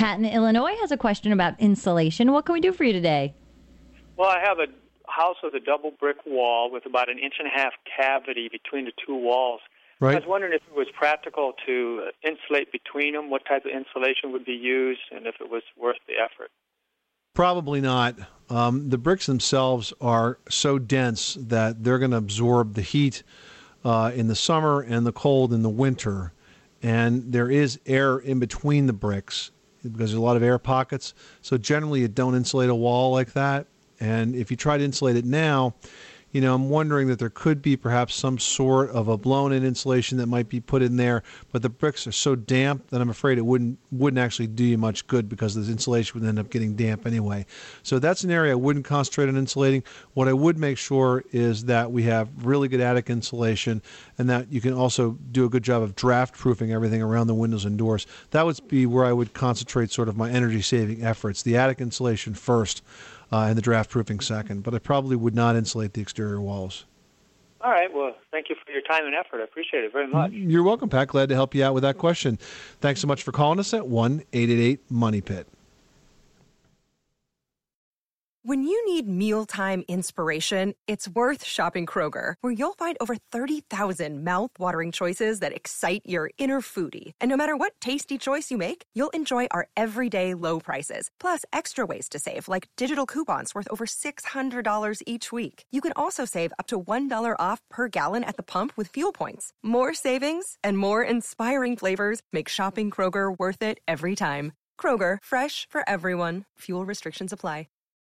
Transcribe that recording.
Pat in Illinois has a question about insulation. What can we do for you today? Well, I have a house with a double brick wall with about 1.5 inch cavity between the two walls. Right. I was wondering if it was practical to insulate between them, what type of insulation would be used, and if it was worth the effort. Probably not. The bricks themselves are so dense that they're going to absorb the heat in the summer and the cold in the winter. And there is air in between the bricks because there's a lot of air pockets. So generally you don't insulate a wall like that. And if you try to insulate it now, I'm wondering that there could be perhaps some sort of a blown-in insulation that might be put in there, but the bricks are so damp that I'm afraid it wouldn't actually do you much good because the insulation would end up getting damp anyway. So that's an area I wouldn't concentrate on insulating. What I would make sure is that we have really good attic insulation and that you can also do a good job of draft-proofing everything around the windows and doors. That would be where I would concentrate sort of my energy-saving efforts, the attic insulation first, and the draft proofing second, but I probably would not insulate the exterior walls. All right. Well, thank you for your time and effort. I appreciate it very much. You're welcome, Pat. Glad to help you out with that question. Thanks so much for calling us at 1-888-MONEY-PIT. When you need mealtime inspiration, it's worth shopping Kroger, where you'll find over 30,000 mouth-watering choices that excite your inner foodie. And no matter what tasty choice you make, you'll enjoy our everyday low prices, plus extra ways to save, like digital coupons worth over $600 each week. You can also save up to $1 off per gallon at the pump with fuel points. More savings and more inspiring flavors make shopping Kroger worth it every time. Kroger, fresh for everyone. Fuel restrictions apply.